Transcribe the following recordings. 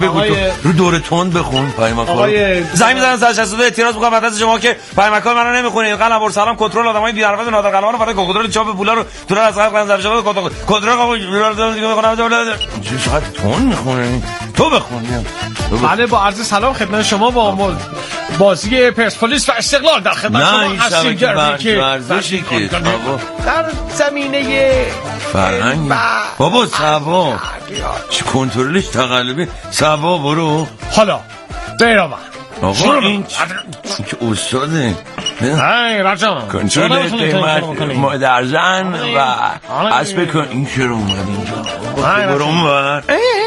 بگو تو رو دور تند بخون پیامک‌ها. زنگ می‌زنن 162 اعتراض می‌کنم مدرسه شما که پیامک‌ها منو نمی‌خونه. قلم بر سلام کنترل آدمای بی‌حرفت نادر قلمرو برای کنترل چاپ پولا رو تو از قلم زرد شده کنترل آقا دیگه می‌خونم چه ساعت تند می‌خونه. تو بخون. بله با عرض سلام خدمت شما با بازی پرسپولیس و استقلال در خدمت شما هستیم که ورزشی که در زمینه فرهنگ بابا سبا چه کنترلش تقلبی سبا برو حالا دیرما آقا این که استاده رجان کنترل قیمت مادرزن و اسب کن این چرا اومد اینجا برو اونور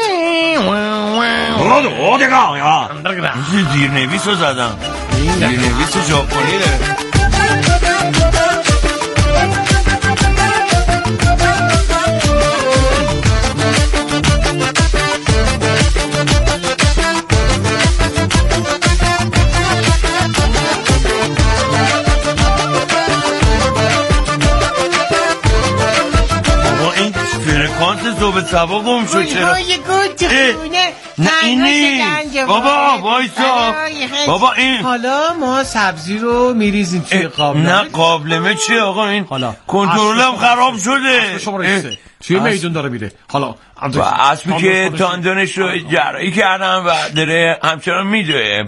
برو دقا یا زیرنویس رو زدم زیرنویس ژاپنی داره. زوبه سبا گم شد چرا؟ نه اینی بابا وایسا بابا این حالا ما سبزی رو میریزیم توی قابلمه. نه قابلمه چیه آقا این؟ حالا کنترلم خراب شده. شما رسیده توی میدون داره میره. حالا و اسبی که تاندونش رو جراحی کردم و داره همچنان میدوه.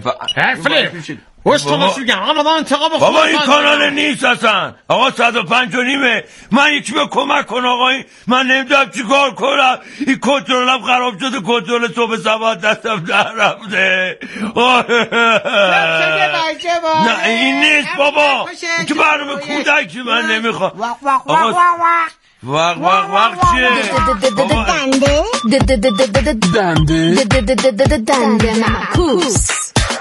بابا این کانال نیست اصلا آقا 105 و نیمه. من یکی به کمک کن آقایی من نمیدونم چی کار کنم. این کنترلم خراب شده. کنترل صبح سبات دستم در رفته. نه این نیست بابا این که برنامه کودکی من نمیخوام. وق چیه دنده معکوس.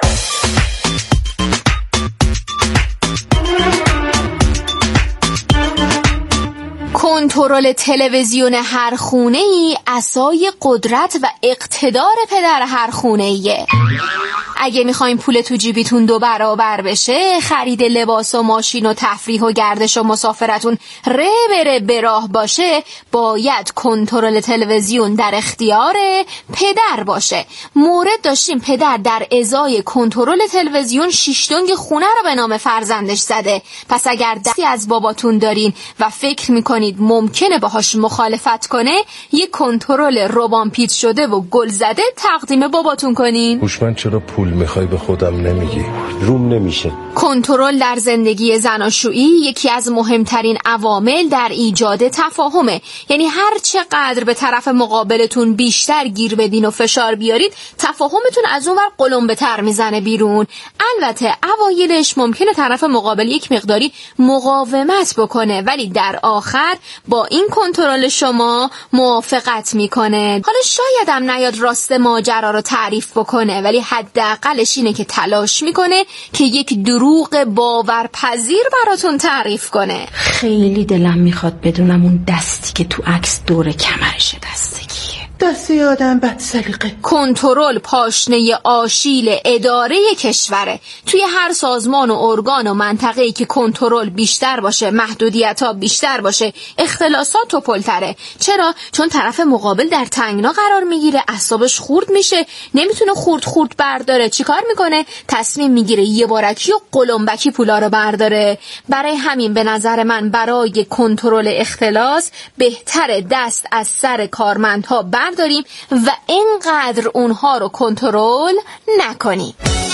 کنترل تلویزیون هر خونه‌ای عصای قدرت و اقتدار پدر هر خونه‌ایه. اگه میخواین پول تو جیبیتون 2 برابر بشه، خرید لباس و ماشین و تفریح و گردش و مسافرتون بره به راه باشه، باید کنترل تلویزیون در اختیار پدر باشه. مورد داشتیم پدر در ازای کنترل تلویزیون 6 دنگ خونه رو به نام فرزندش زده. پس اگر دستی از باباتون دارین و فکر میکنید ممکنه باهاش مخالفت کنه، یه کنترل روبان پیچ شده و گل زده تقدیم باباتون کنین. هوشمند چرا پول میخوای به خودم نمیگی؟ روم نمیشه. کنترل در زندگی زناشویی یکی از مهمترین عوامل در ایجاد تفاهمه. یعنی هر چقدر به طرف مقابلتون بیشتر گیر بدین و فشار بیارید، تفاهمتون از اون ور قلمبه تر میزنه بیرون. البته اوایلش ممکنه طرف مقابل یک مقداری مقاومت بکنه، ولی در آخر با این کنترل شما موافقت میکنه. حالا شایدم نیاد راست ماجرا رو تعریف بکنه، ولی حداقلش اینه که تلاش میکنه که یک دروغ باورپذیر براتون تعریف کنه. خیلی دلم میخواد بدونم اون دستی که تو عکس دور کمرشه دسته کیه. دسته آدم بد سلیقه. کنترل پاشنه آشیل اداره کشوره. توی هر سازمان و ارگان و منطقه‌ای که کنترل بیشتر باشه، محدودیت‌ها بیشتر باشه، اختلاسات توپل‌تره. چرا؟ چون طرف مقابل در تنگنا قرار میگیره، اعصابش خورد میشه، نمیتونه خورد برداره. چیکار میکنه؟ تصمیم میگیره یه بارکی و قلمبکی پولا رو برداره. برای همین به نظر من برای کنترل اختلاس بهتره دست از سر کارمندها برداریم و اینقدر اونها رو کنترل نکنیم.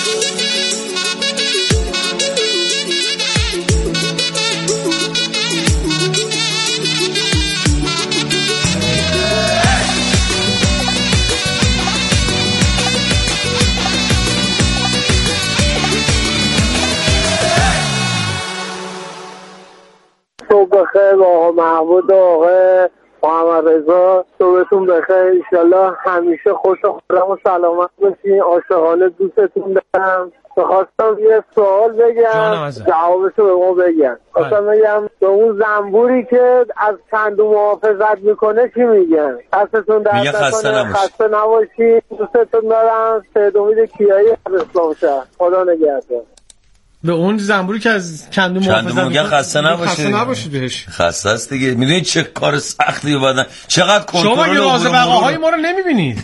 صبح بخیر آقا محمود و آقا محمد رضا. صبحتون بخیر، انشالله همیشه خوش و خورم و سلامت باشین. عاشقانه دوستتون دارم. خواستم یه سوال بگم، جوابشو به ما بگن. خواستم بگم به اون زنبوری که از کندو محافظت میکنه چی میگن؟ دستتون درد نکنه، خسته نباشین، دوستتون دارم. سید امید کیایی از اسلام شهر. خدا نگهدار. به اون زنبوری که از کندو محافظت میگه خسته نباشید بهش. خسته است دیگه. میدونید چه کار سختی بعدن چقدر کنترل. شما یه راز بقاهای ما رو نمیبینید.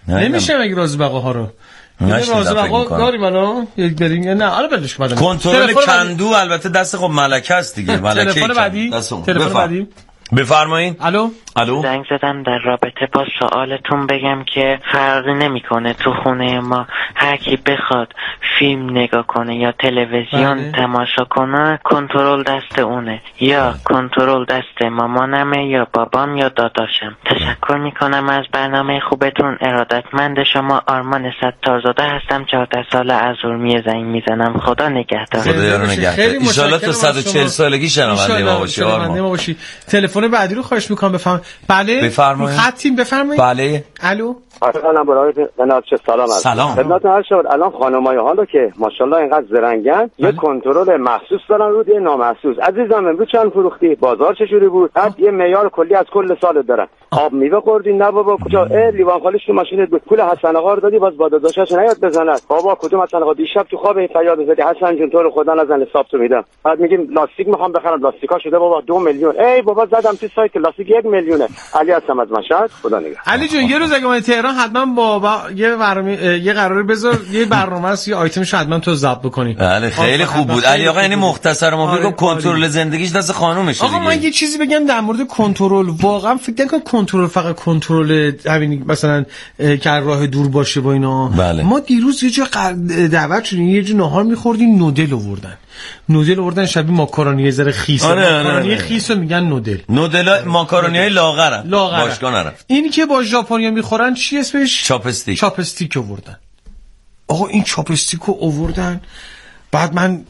نمیشه مگه راز بقاها رو راز بقا داریم الان یک بریم یا نه؟ حالا بلش بعدم کنترل کندو البته دست خب ملکه است دیگه. ملکه تلفن بعدی بفرمایید. الو زنگ زدم در رابطه با سوالتون بگم که فرقی نمیکنه تو خونه ما هر کی بخواد فیلم نگاه کنه یا تلویزیون تماشا کنه کنترل دست اونه، یا کنترل دست مامانمه یا بابام یا داداشم. تشکر میکنم از برنامه خوبتون. ارادتمند شما آرمان ستارزاده هستم، 14 ساله از اورمیه زنگ میزنم. خدا نگهدار. خدا یارو نگهدار. ان شاءالله تو 140 سالگی شنونده ما باشی آرمان. تلفن بعدی رو خواهش میکنم بفهم. بله بفرمایید. خطیم بفرمایید. بله الو اصلا برای بنابچه سلام خدمت هر شد. الان خانمای حالا که ماشاءالله اینقدر زرنگن یه کنترل مخصوص دارن رو یه نامحسوس. عزیزم امروز چند فروختی؟ بازار چجوری بود؟ بعد یه معیار کلی از کل سالت دارن. آب میوه خوردی؟ نه بابا. کجا؟ لیوان خالیش تو ماشینت بود. پول حسن آقا رو دادی باز با داداشش نیاد بزنه. بابا کدوم حسن آقا؟ دیشب تو خواب فریاد زدی حسن جون تو رو خدا نزن حساب تو میدم. بعد میگیم لاستیک میخوام بخرم، لاستیکا شده بابا 2 میلیون. ای بابا زدم تو سایت لاستیک 1 میلیونه. علی هستم از مشهد. خدا نگهدار. علی جون یه روز اگه من تهران حتما با یه قراری بذار، یه برنامه است، یه آیتمش حتما تو ضبط بکنی. بله خیلی خوب بود علی آقا. یعنی مختصر ما بگم کنترل زندگیش دست خانومشه دیگه. آقا من یه چیزی بگم در مورد کنترل. واقعا فکر نکن کنترل فقط کنترل همین مثلا که راه دور باشه با اینا. بله. ما دیروز یه جا دعوت شدیم، یه جا نهار می‌خوردیم، نودل آوردن شبیه ماکارونی یه ذره خیس. ماکارونی خیسو میگن نودل ماکارونیای لاغرن. باشگاه نرفت. اینی که با ژاپنیا میخورن چی اسمش؟ چاپستیک آوردن. آقا این چاپستیکو آوردن. بعد من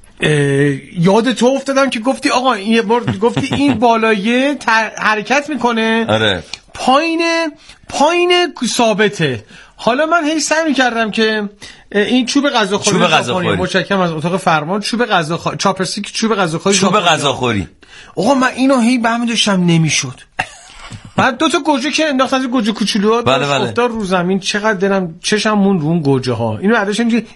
یاد تو افتادم که گفتی آقا یه بار گفتی این بالایه حرکت میکنه. آره. پایین ثابته. حالا من هی سعی می‌کردم که این چوب غذاخوری متشکرم از اتاق فرمان، چاپستیک چوب غذاخوری. آقا من اینو هی بهم داشتم نمیشد. بعد 2 تا گوجه که انداختن از گوجه کوچولوها افتاد رو زمین. چقدر دلم چشم مون رو اون گوجه ها. اینو بعدش که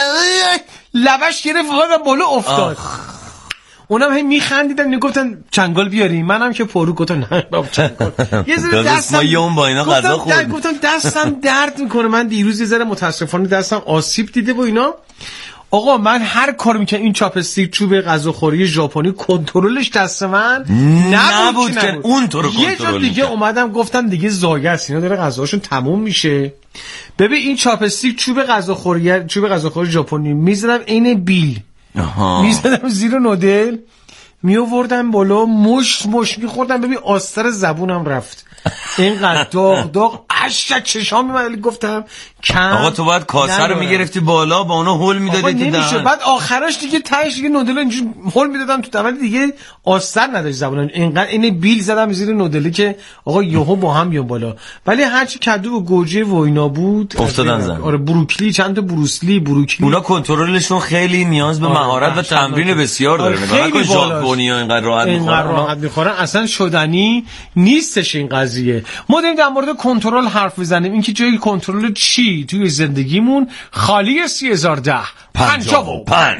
لبش گرفت و بالا افتاد. اونم هی میخندیدن میگفتن چنگال بیاری. منم که پرو گفتم نه بابا چنگال. یه ذره دستم با اینا غذا خوردم. گفتم دستم درد میکنه. من دیروز یه ذره متاسفانه دستم آسیب دیده با اینا. آقا من هر کار میکنم این چاپستیک چوب غذاخوری ژاپنی کنترلش دست من نبود که اون تو رو کنترل. یه جا دیگه اومدم گفتم دیگه زایه است، اینا داره غذاشون تموم میشه. ببین این چاپستیک چوب غذاخوری ژاپنی میذارم عین بیل. میزدم زیر نودل میآوردم بالا مش میخوردم. ببین آستر زبونم رفت. اینقدر داغ اشک چشام میومد. گفتم آقا تو باید کاسه رو میگرفتی بالا با اونا هول میدادی تو دهن. بعد آخرش دیگه تهش دیگه نودل اینجوری هول میدادم تو دهن دیگه آستر نداشت زبونم. اینقدر این بیل زدم زیر نودلی که آقا یهو با هم بیام بالا. ولی هرچی کدو و گوجه و اینا بود افتادن زن. آره بروکلی، چند تا بروکلی اونا کنترلشون خیلی نیاز به مهارت و تمرین بسیار داره. خیلی ژاپنیا اینقدر راحت میخورن اصلا شدنی نیستش این قضیه. ما داریم در مورد کنترل حرف بزنیم. این که جای کنترل چی توی زندگیمون خالی 3010 55.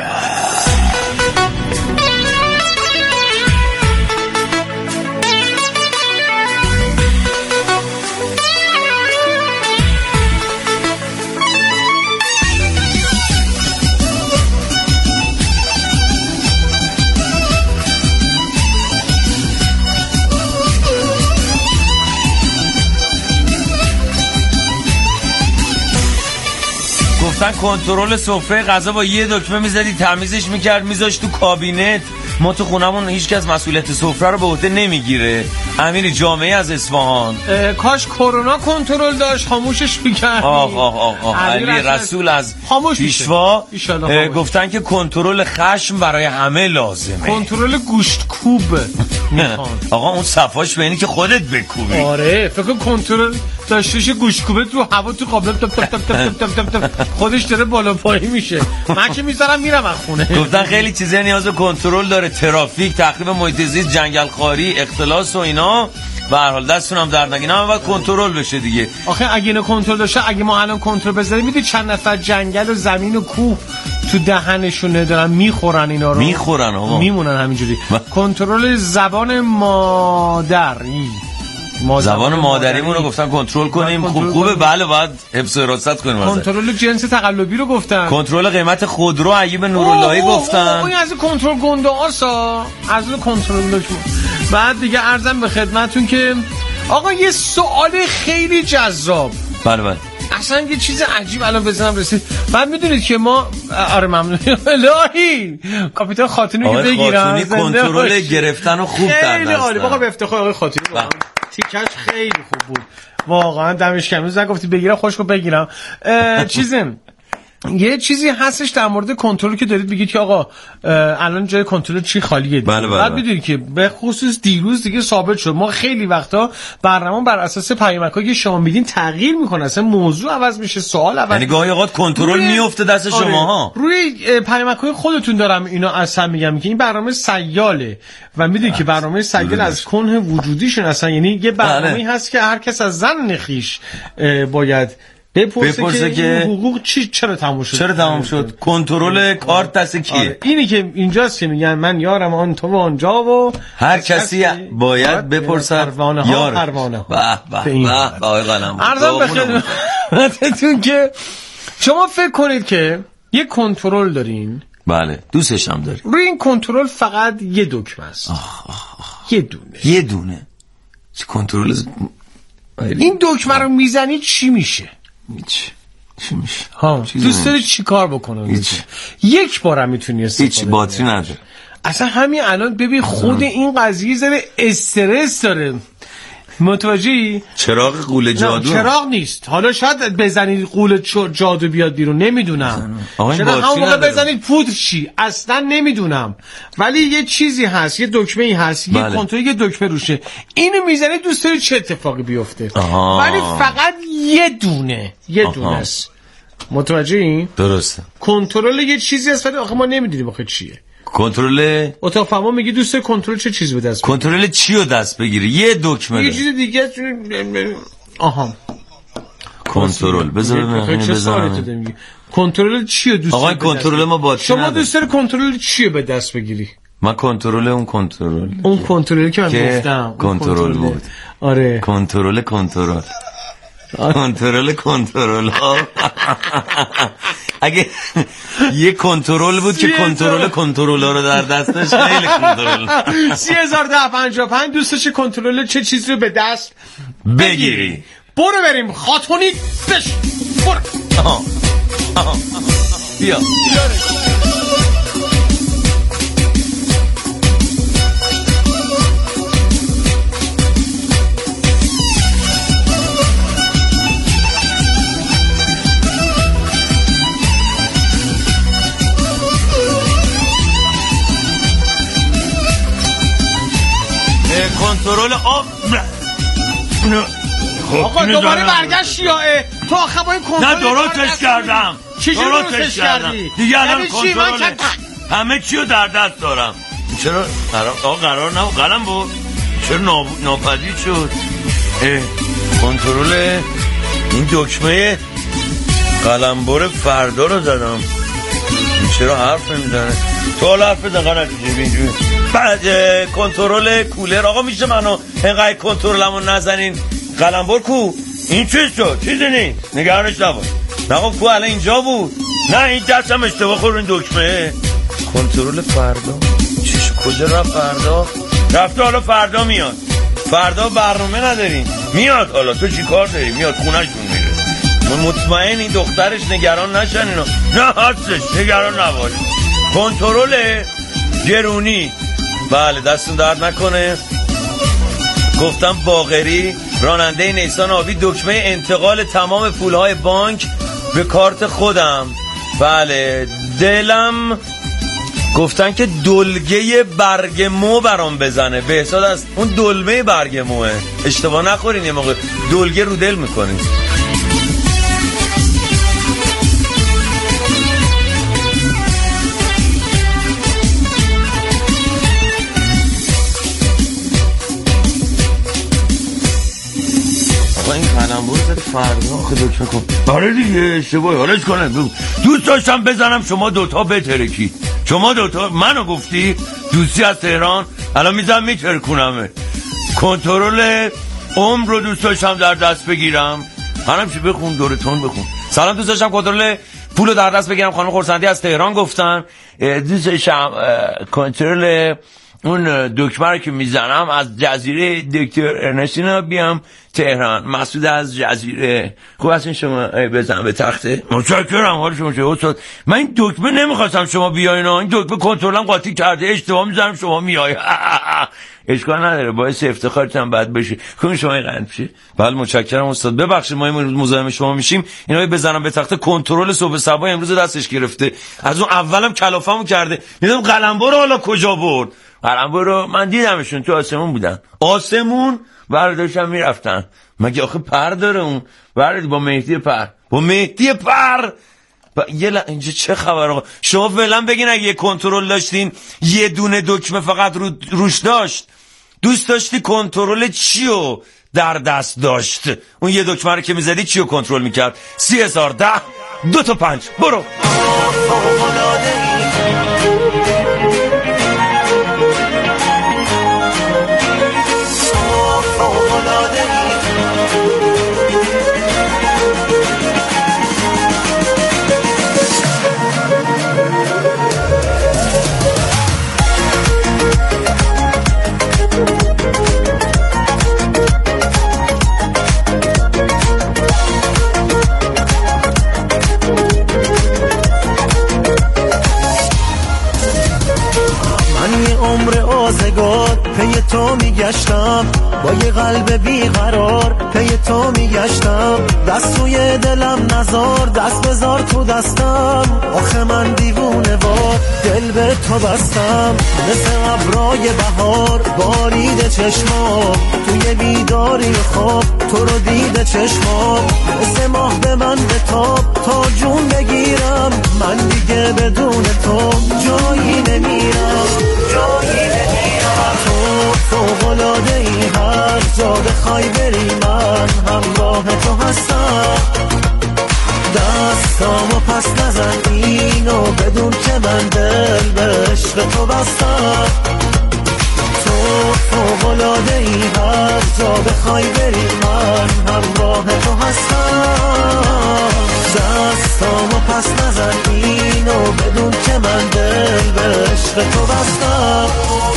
گفتن کنترل سفره غذا با یه دکمه میزدی تمیزش میکرد میذاشت تو کابینت. ما تو خونمون هیچکس مسئولیت سفره رو به عهده نمیگیره. امیر جامعه از اصفهان کاش کرونا کنترل داشت خاموشش میکرد. علی رسول از پیشوا گفتن که کنترل خشم برای همه لازمه. کنترل گوشت کوب میخوان. آقا اون صفاش به اینی که خودت بکوبی. آره فکر کنترل داشتش گوشت کوبه تو هوا تو قابلمه تپ خودش داره بالا پایین میشه. من که میذارم میرم از خونه. گفتن خیلی چیزا نیاز به کنترل داره. ترافیک، تخریب محیط زیست، جنگل خاری، اختلاس و اینا. به هر حال دستونم درد نگیره. اما باید کنترل بشه دیگه. آخه اگه اینو کنترل داشته، اگه ما الان کنترل بذاریم میدونی چند نفر جنگل و زمین و کوه تو دهنشون ندارن میخورن اینا رو. میخورن آقا. میمونن همینجوری. کنترل زبان مادری زبان مادریمون رو گفتن کنترل کنیم. خوبه. بله باید حفظ و حراست کنیم. کنترل جنس تقلبی رو گفتن. کنترل قیمت خودرو ایوب نوراللهی گفتن. این از کنترل گنده آسا، از کنترل داشت. بعد دیگه عرضم به خدمتتون که آقا یه سوال خیلی جذاب. بله اصلا یه چیز عجیب الان بزنم رسید. بعد میدونید که ما آره ممنون الهی کاپیتان خاتونی که بگیرن کنترل گرفتن رو خوب در خیلی عالی. واقعا به افتخار آقای خاتونی تیکش خیلی خوب بود واقعا. دمش گرم. روز نگفتی بگیرم خوشو بگیرم. یه چیزی هستش در مورد کنترل که دارید بگید که آقا الان جای کنترل چی خالیه. بعد میدونید که به خصوص دیروز دیگه ثابت شد ما خیلی وقتا برنامه بر اساس پیامکایی که شما میدین تغییر میکنه، اصلا موضوع عوض میشه، سوال عوض. یعنی گاهی اوقات کنترل میفته دست شماها. روی پیامکای خودتون دارم اینا اصلا میگم که این برنامه سیاله و میدونید که برنامه سیال از کنه وجودیشون اصلا یعنی یه برنامه‌ای هست که هر کس از زن خویش باید بپرسه که حقوق چرا تموم شد. کنترل کارت دست کیه؟ اینی که اینجاست که میگن من یارم آن تو و آنجا و هر کسی باید بپرسه پروانه ها. به آقای قلم عرضم به خدمتتون که شما فکر کنید که یه کنترل دارین. بله دوستش هم داریم. روی این کنترل فقط یه دکمه است. یه دونه چه کنترل؟ این دکمه رو میزنی چی میشه؟ چی میشه؟ دوست داری چی کار بکنه؟ یک بارم میتونی استفاده هیچ باتری نداره. اصلا همین الان ببین خود این قضیه زره استرس داره. متوجهی؟ چراغ قول جادو؟ چراغ نیست. حالا شاید بزنید قول جادو بیاد بیرون، نمیدونم. شاید هم موقع بزنید پودر چی؟ اصلا نمیدونم. ولی یه چیزی هست، یه دکمه‌ای هست، یه کنترل یه دکمه روشه. اینو میزنید دوست داری چه اتفاقی بیفته. ولی فقط یه دونه است. متوجهی؟ درسته. کنترل یه چیزی هست ولی آخه ما نمیدونیم آخه چیه. کنترل اتاق فرما میگه دوست کنترل چه چیزی به دست بگیری؟ کنترل چی رو دست بگیری؟ یه دکمه یه چیز دیگه. کنترل بذار کنترل چی رو دوست آقا کنترل ما باتری شما دوست داری کنترل چی رو به دست بگیری؟ من کنترل اون کنترلی که من گفتم کنترل بود. آره کنترل اگه یه کنترل بود که کنترل رو در دستش خیلی کنترل 3055 دوستش کنترل چه چیزی رو به دست بگیری. برو بریم خاتونی بش برو. بیا کنترل آقا دوباره برگشتی تو آخه با این کنترل نه درستش کردم. درستش کردی دیگه الان کنترل همه چی رو در دست دارم. چرا قرار نه قلم بود چرا ناپدید شد؟ کنترل این دکمه قلمبر فردا رو زدم. چرا حرف نمیزنه؟ تو حالا حرف بزن قرار اینجوری. بعد کنترل کولر. آقا میشه منو اینقدر کنترلمو نزنین؟ قلمبر کو؟ این چیز شد؟ چیزی نیست نگرانش نباش. نقا کو الان اینجا بود. نه این دستم اشتباه خورد این دکمه. کنترل فردا چیش کجا رفت؟ فردا رفته. حالا فردا میاد. فردا برنامه نداریم. میاد. حالا تو چی کار داری؟ میاد خونه‌شون میره. من مطمئن این دخترش نگران نشن اینا. نه هستش نگران نباش. کنترل گرونی. بله دستون درد نکنه. گفتم باقری راننده نیسان آبی دکمه انتقال تمام پولهای بانک به کارت خودم. بله دلم گفتن که دلگه برگ مو برام بزنه. به حساب از اون دلمه برگ موه. اشتباه نخورین یه موقع دلگه رو دل میکنین. این قلمبر زد فردا آخه دکمه کن. آره دیگه اشتباهی. حالش کنه دوست داشتم بزنم شما دوتا بترکی. شما دوتا منو گفتی دوستی از تهران الان میزنم میترکونمه. کنترل عمر رو دوست داشتم در دست بگیرم. منم چی بخون دورتون بخون. سلام، دوست داشتم کنترل پولو در دست بگیرم. خانم خورسندی از تهران گفتن دوست داشتم کنترل اون دکمه که میزنم از جزیره دکتر ارنستینا بیام تهران. مسعود از جزیره. خوب است این شما بزن به تخته. متشکرم. حال شما چه استاد؟ من این دکمه نمیخواستم شما بیاین، این دکمه کنترلم قاطی کرده، اشتباه میزنم شما میای. اشکال نداره، باعث افتخارتون بعد بشه. خوب شما قند بشه. بله متشکرم استاد. ببخشید ما امروز مزاحم شما میشیم. اینا بزنم به تخته. کنترل صبح صبح امروز دستش گرفته. از اون اولم کلافمو کرده. میدونم قلمبو رو حالا کجا برد. قلمبو رو من دیدمشون تو آسمون بودن. آسمون برداشتم میرفتن. مگه آخه پر داره اون؟ برد با مهدی پر. با مهدی پر. اینجا چه خبر آقا؟ شما فعلا بگین اگه یه کنترل داشتین یه دونه دکمه فقط روش داشت، دوست داشتی کنترل چیو در دست داشت؟ اون یه دکمه رو که میزدی چیو کنترل میکرد؟ 3010 2 تا 5 برو. پی تو میگشتم با یه قلب بیقرار، پی تو میگشتم دست توی دلم نزار، دست بذار تو دستم. آخه من دیوونه وار دل به تو بستم، مثل ابرای بهار بارید چشمام، توی بیداری خواب تو رو دیده چشمام، مثل ماه به من بتاب تا جون بگیرم. من دیگه بدون تو جایی نمیرم، جایی نمیرم. تو فوق‌العاده ای، هر جا بخوای بری من همراه تو هستم. دستامو پس نزن اینو بدون که من دل به عشق تو بستم. تو فوق‌العاده ای، هر جا بخوای بری من همراه تو هستم. دستامو پس نزن اینو بدون که من دل به عشق تو بستم.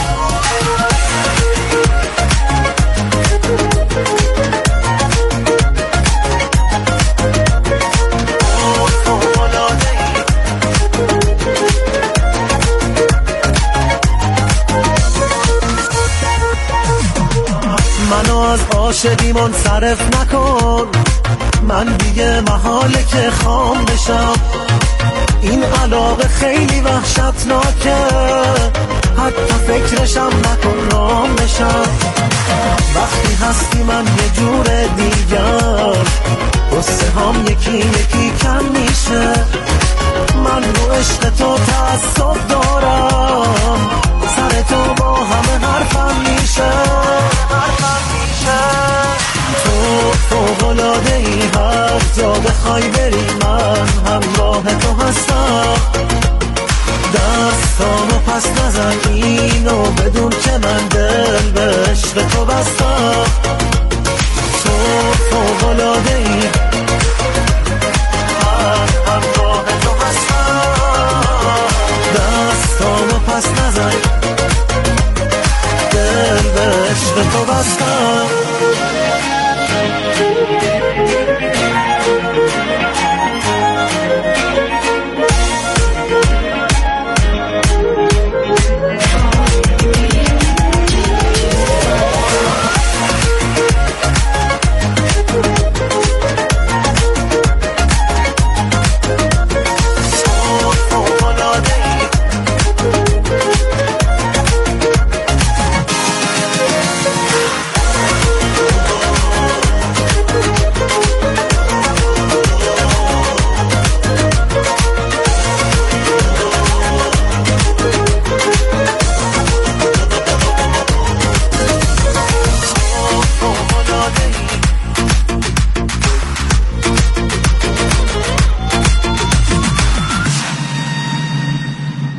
منو از عاشقی منصرف نکن، من دیگه محاله که خام بشم. این علاقه خیلی وحشتناکه، حتی فکرشم نکن رام بشم. وقتی هستی من یه جور دیگر، قصه هم یکی یکی کم میشه. من رو عشق تو تعصب دارم، سر تو با همه حرفم میشه. تو فوق‌العاده ای، هر جا بخوای بری من همراه تو هستم. دستامو پس نزن اینو بدون که من دل به عشق تو بستم. تو فوق‌العاده ای، همراه تو هستم. دستامو پس نزن دل به عشق تو بستم.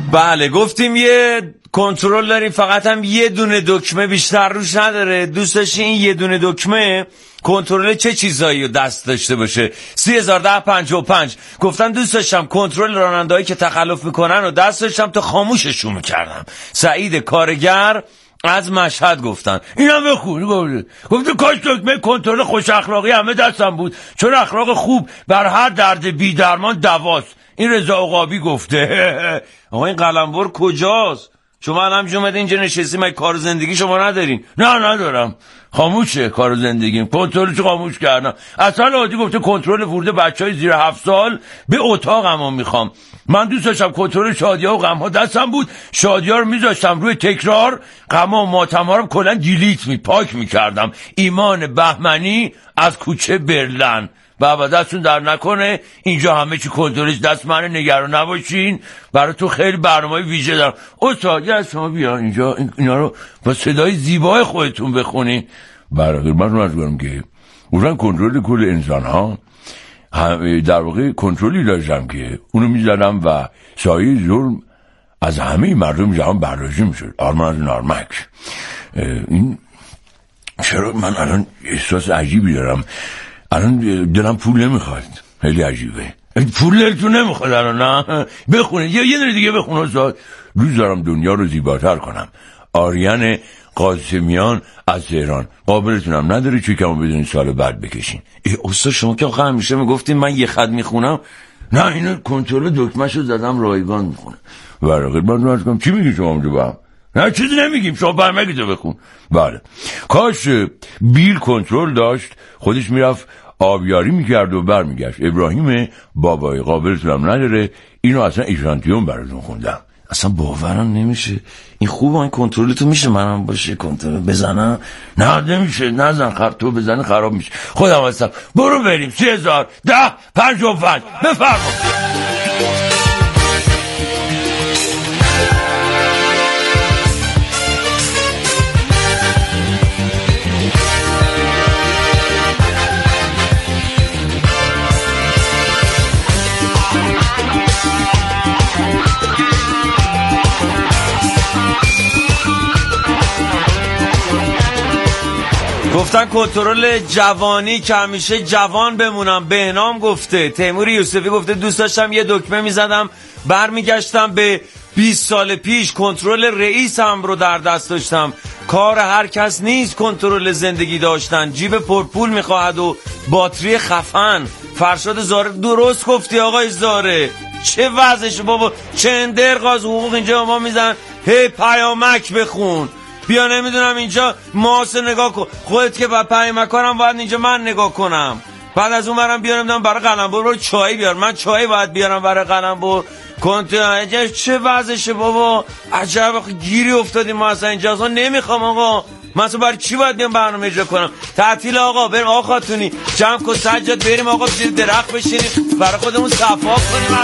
بله گفتیم یه کنترل داریم، فقط هم یه دونه دکمه بیشتر روش نداره. دوست داشتی این یه دونه دکمه کنترل چه چیزایی رو دست داشته باشه؟ 301055 گفتن دوست داشتم کنترل رانندهایی که تخلف میکنن و دست داشتم تا خاموششون میکردم. سعید کارگر از مشهد گفتن. اینم بخون. گفته کاش دکمه کنترل خوش اخلاقی همه دستم بود، چون اخلاق خوب بر هر درد بی درمان دواست. این رضا عقابی گفته. آقا این قلمبر کجاست؟ شما الان اومدین اینجا نشستیم، مگه کار زندگی شما ندارین؟ نه ندارم، خاموشه کار زندگیم، کنترلش خاموش کردم. اصلا عادی گفته کنترل ورود بچهای زیر 7 سال به اتاقمو میخوام. من دوست داشتم کنترل شادی‌ها و غم‌ها دستم بود، شادی‌ها رو میذاشتم روی تکرار، غم‌ها و ماتم‌ها رو کلا دیلیت پاک میکردم. ایمان بهمنی از کوچه برلن. بابا دستون در نکنه، اینجا همه چی کنترلش دست منه، نگران نباشین. برای تو خیلی برنامه ویژه دارم. استاد یا شما بیا اینجا اینا رو با صدای زیبای خودتون بخونین. برای من رو گفتم که اونجا کنترل کل انسان ها در واقع کنترلی داشتم که اونو میزدم و سایه ظلم از همه مردم جهان برداشته میشد. آرمان از نارمک. این چرا من الان احساس عجیبی دارم؟ الان دلم پول نمیخواد، خیلی عجیبه. پول دلتون نمیخواد الان؟ نه بخونید یه دونه دیگه بخون استاد. روز دارم دنیا رو زیباتر کنم. آریان قاسمیان از تهران. قابلتونم نداره چیکمو بدونید سال بعد بکشین. استاد شما که آخه همیشه میگفتین من یه خط میخونم. نه اینو کنترل دکمه‌شو زدم رایگان میخونم. برای من نازم چی میگی شما اونجا با هم؟ نه چیزی نمیگیم، شما برمگیتو بخون. بله کاش بیل کنترل داشت، خودش میرفت آبیاری میکرد و برمیگشت. ابراهیم بابای قابلتونم نداره. اینو اصلا ایشانتیون براتون خوندم. اصلا باورم نمیشه. این خوبه این کنترل تو میشه منم باشه کنترل بزنم؟ نه نمیشه، نزن تو بزنی خراب میشه. خودم هستم. برو بریم 301055 بفرما. گفتن کنترل جوانی که همیشه جوان بمونم. بهنام گفته. تیمور یوسفی گفته دوست داشتم یه دکمه میزدم برمیگشتم به 20 سال پیش. کنترل رئیسم رو در دست داشتم. کار هر کس نیست کنترل زندگی داشتن. جیب پرپول میخواهد و باتری خفن. فرشاد زاره درست گفتی آقای زاره. چه وضعشه بابا؟ چندرغاز حقوق اینجا ما میزن. هی پیامک بخون. بیا نمیدونم اینجا ماسه نگاه کن. خودت که با پیامکارم باید اینجا من نگاه کنم. بعد از اون برم بیارم نمیدونم برای قلمبر برو چای بیار. من چای باید بیارم برای قلمبر. کنترل چه وضعشه بابا؟ عجب گیری افتادیم ما اصلا اینجا. اصلا نمیخوام آقا. من اصلا برای چی باید بیام برنامه اجرا کنم؟ تعطیل آقا. بریم آقا خاتونی جمع کن سجاد بریم آقا زیر درخت بشینیم برای خودمون صفا کنیم.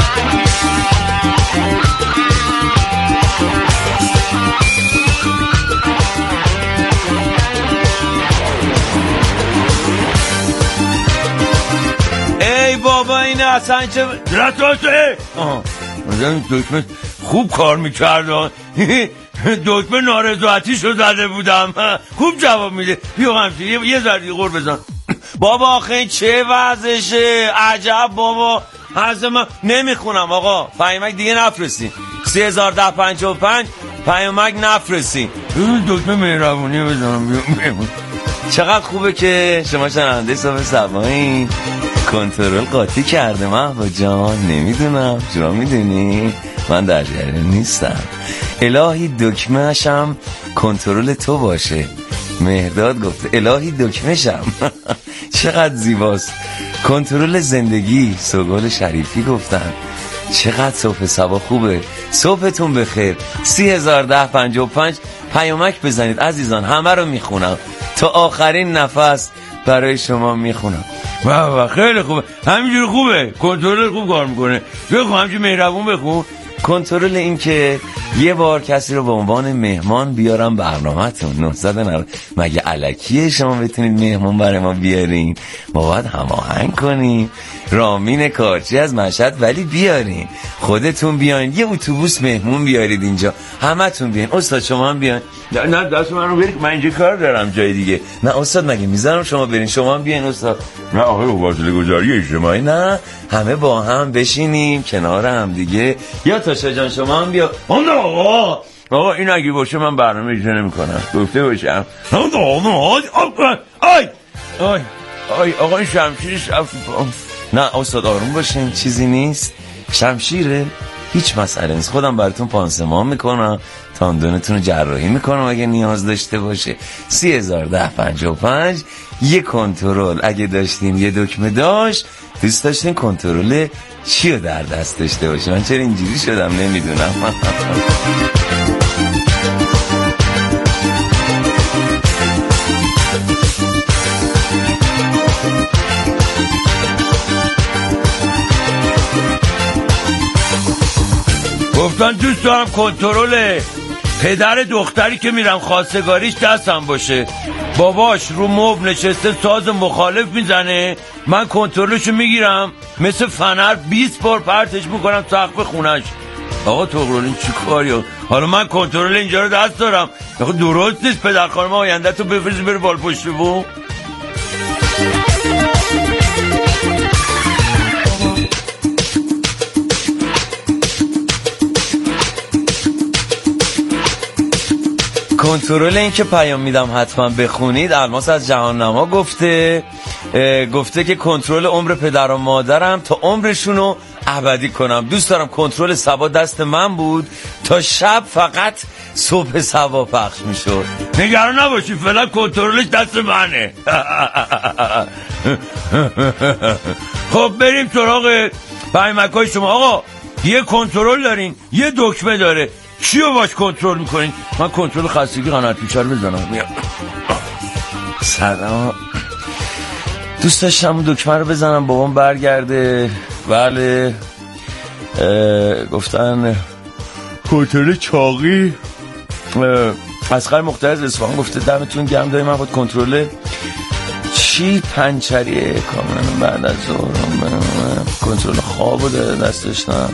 ای بابا اینه اصلا چه رتاسه. مثلا دکمه خوب کار میکرد. دکمه نارضایتی شو زده بودم. خوب جواب میده. بیا همچه یه ذره غور بزن. بابا آخه چه وضعشه؟ عجب بابا. حرز من نمیخونم آقا. پیامک دیگه نفرستین. 301055 پیامک نفرستین. دکمه مهربونی بزنم. چقدر خوبه که شما شنونده صبح سبایین. کنترل قاطی کرده محبا جان. نمیدونم چرا میدونی من در جریان نیستم. الهی دکمه‌شم کنترل تو باشه. مهرداد گفته الهی دکمه‌شم. چقدر زیباست. کنترل زندگی. سوگل شریفی گفتن چقدر صبح سبا خوبه. صبحتون بخیر. 301055 پیامک بزنید عزیزان. همه رو میخونم تا آخرین نفس برای شما میخونم. خیلی خوبه. همینجور خوبه. کنترل خوب کار میکنه. بخون همینجور مهربون بخون. کنترل این که یه بار کسی رو به عنوان مهمان بیارم برنامه‌تون. 990 مگه الکیه شما بتونید مهمان برای ما بیارین؟ ما باید هماهنگ کنیم. رامین کارچی از مشهد، ولی بیارین خودتون بیاین، یه اتوبوس مهمون بیارید اینجا، همتون بیاین. استاد شما هم بیاین. نه دست منو برید، من اینجا کار دارم جای دیگه. نه استاد مگه میذارم شما برین؟ شما هم بیاین استاد. نه آقای فاصله گذاری اجتماعی نه، همه با هم بشینیم کنار هم دیگه. یا تاشا جان شما هم بیا. آقا این اگه باشه من برنامه اجرا نمی‌کنم، گفته باشم. آی آقا این شمشیرش نه استاد آروم باشین، چیزی نیست. شمشیره هیچ مسئله نیست، خودم براتون پانسمان میکنم، تاندونتون رو جراحی میکنم اگه نیاز داشته باشه. 301055 یه کنترل اگه داشتین، یه دکمه داشت، دوست داشتین کنترل چی رو در دست داشته باشه. من چرا اینجوری شدم نمیدونم. گفتن دوست دارم کنترل پدر دختری که میرم خواستگاریش دستم باشه، باباش رو موب نشسته ساز مخالف میزنه، من کنترلشو میگیرم مثل فنر 20 بار پرتش میکنم سقف خونش. آقا تغرلین چی کاریه؟ حالا من کنترل اینجا رو دست دارم، درست نیست پدر خانم آینده تو بفرستی بره بال پشت بو؟ کنترل این که پیام میدم حتما بخونید. الماس از جهان نما گفته که کنترل عمر پدر و مادرم تا عمرشونو ابدی کنم. دوست دارم کنترل سبا دست من بود تا شب فقط صبح سبا پخش میشد. نگران نباشی فعلا کنترلش دست منه. خب بریم سراغ پیامک‌های شما. آقا یه کنترل دارین، یه دکمه داره، چی رو باش کنترل میکنین؟ من کنترل خستگی قنات پیچه رو بزنم. سلام، دوست داشتم اون دکمه رو بزنم بابام برگرده. بله گفتن کنترل چاقی. اسقر مختار اصفهان گفته دمتون گرم داریم. من خود کنترل چی پنچریه کاملا بعد از ظهر کنترل خواب رو دست داشتم.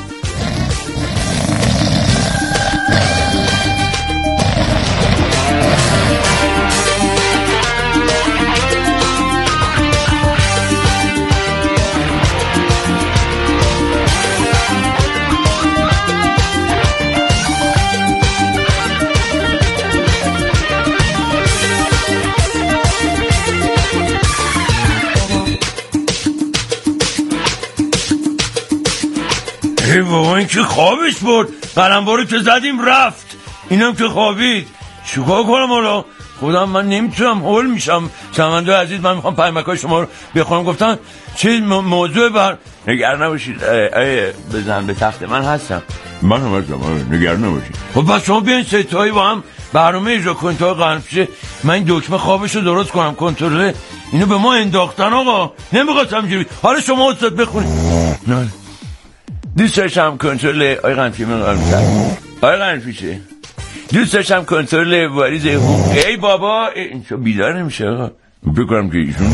بابا این که خوابش برد، قلمبارو که زدیم رفت، اینم که خوابید. چیکار کنم حالا؟ خودم من نمیتونم، هول میشم. شنونده عزیز من میخوام پیامک‌های شما رو بخونم. گفتن چه موضوع بر نگران نباشید بزن به تخت من هستم. من هم هستم، نگران نباشید. خب بس شما بیاین ستایی با هم برنامه اجرا کنید تا قلمپیشه من این دکمه خوابش رو درست کنم. کنترل اینو به ما انداختن آقا، نمیخواستم اینجوری. حالا شما استاد بخونید. نه دوست داشتم کنترل آقای قنفی من آقای قنفیشه دوست داشتم کنترل واریز ای بابا اینجا بیدار نمیشه آقا. بکنم که ایشون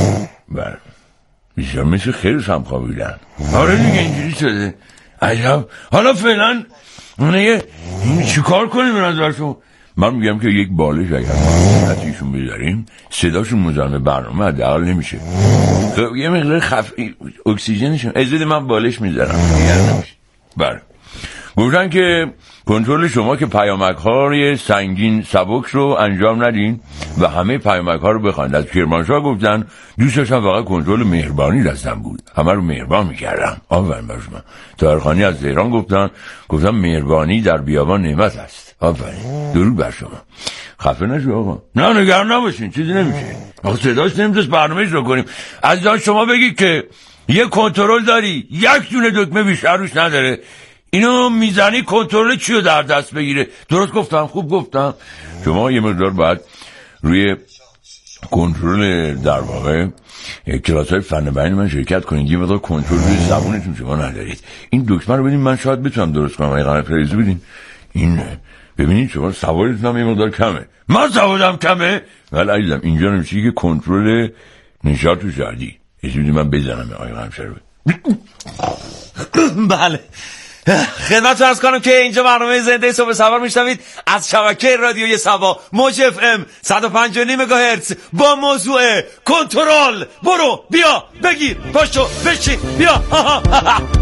بیشتر مثل خیلی هم خوابیدن. آره دیگه اینجوری شده عجب. حالا فعلا این چی کار کنیم به نظر شما؟ من میگم که یک بالش اگر ایشون بذاریم صداشون مزاحم برنامه حداقل نمیشه. خب یه مقدار اکسیژنشون ازید من بالش میذارم. بله گفتن که کنترل شما که پیامک های سنگین سبک رو انجام ندین و همه پیامک ها رو بخواید. از کرمانشاه گفتن دوست داشتم فقط کنترل مهربانی دستم بود، همه رو مهربان میکردم. آفرین بر شما. طاهرخانی از تهران گفتم مهربانی در بیابان نعمت است. آفرین، درود بر شما. خفه نشو آقا. نه نگران نباشین، چیزی نمیشه. آقا صداش نمیتونست برنامه‌اش رو کنیم. از شما بگید که یه کنترل داری، یک دونه دکمه بیشتر روش نداره، اینو میزنی کنترل چی رو در دست بگیره. درست گفتم؟ خوب گفتم؟ شما یه مقدار باید روی کنترل در واقع کلاس‌های فن بیان من شرکت کنید. یه مقدار کنترل روی زبونتون شما ندارید. این دکمه رو بدین من شاید بتونم درست کنم. اگه فریزو بدین این ببینید شما سوادتون هم یه مقدار کمه. من سوادم کمه؟ ولی عزیزم اینجا نمیشه که کنترل نشاط و شادی. اجازه بدید من بزنم آقای همشر رو. بله خدمتتون عرض کنم که اینجا برنامه زنده صبح سوار میشنوید از شبکه رادیوی سبا موج اف ام 105.9 مگاهرتز با موضوع کنترل. برو بیا بگیر پاشو بشین بیا